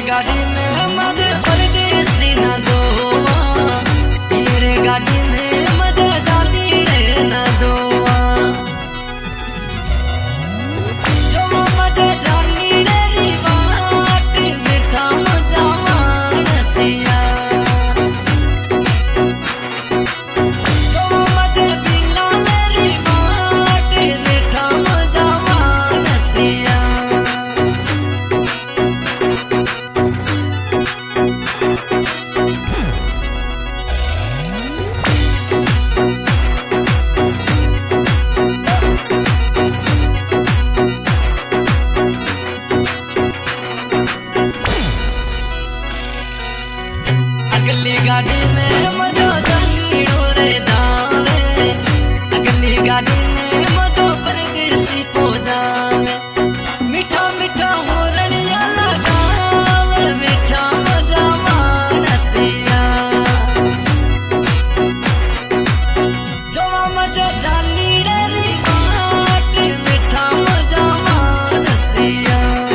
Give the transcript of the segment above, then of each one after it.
गाड़ी में मजे परदेसी ना जोवा, ये रे गाड़ी में मजे जानी रे ना जोवा, जो मजे जानी रे रिवाट मीठा मजावा नसिया, जो मजे बिला ले रिवाट मीठा मजावा नसिया। अगली गाड़ी में मजो जानी रे जावे, अगली गाड़ी में मजो परदेसी पो जावे, मीठा मीठा होरनिया लगावे, मीठा मजा मानसिया, जो मजा जानी रे रिवाट मीठा मजा मानसिया।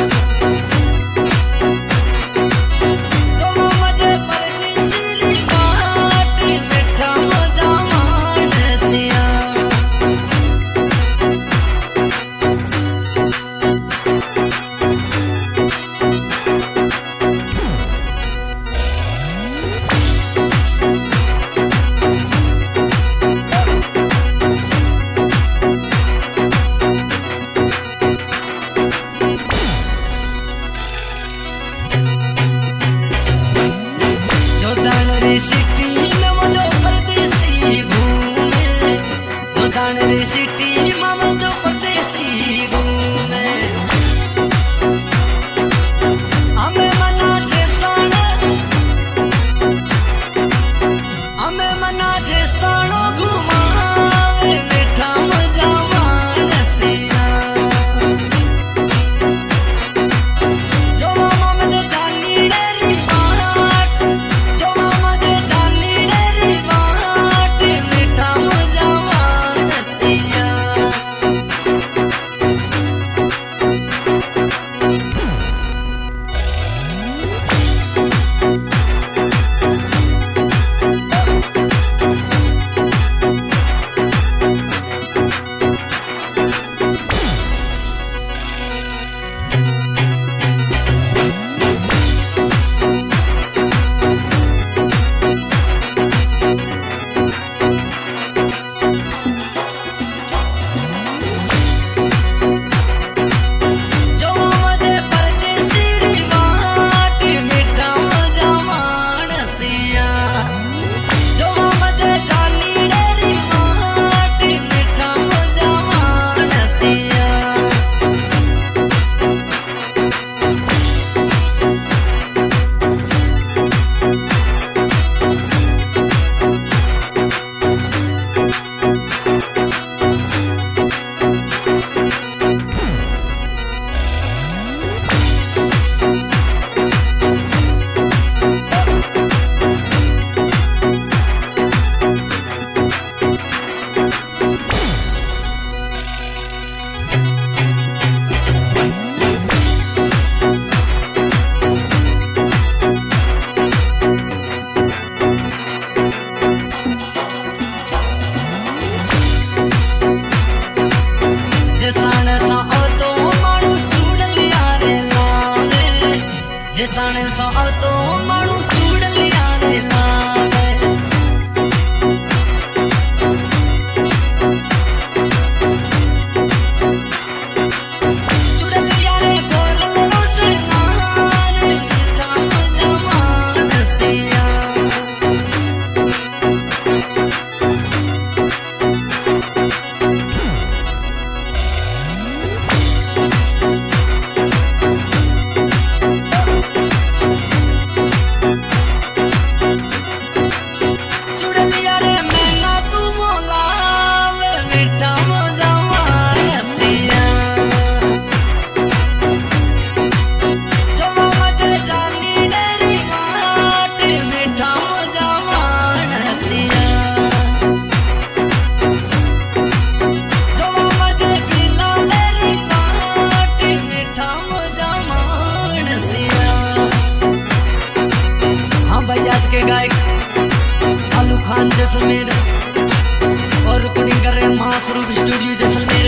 सिटी में मजो परदेसी घूमे, जो दानरी सिटी में मजो परदेसी घूमे, हमें मना जेसाण, हमें मना जेसाणो घुमावे, मीठा मजा मानसिया, जो मजे जानी रे रिवाट, जो मजे जानी रे रिवाट मीठा मजा मानसिया। जिसाने सा तो मानू चूड़लिया रे लावे, जिसाने सा तो मानू चूड़लिया रे लावे, चूड़लिया रे गोरल रो श्रृंगार मीठा मजा मानसिया, रहे गायक आलू खान जैसलमेर और रिकॉर्डिंग कर रहे हैं महास्वरूप स्टूडियो जैसलमेर।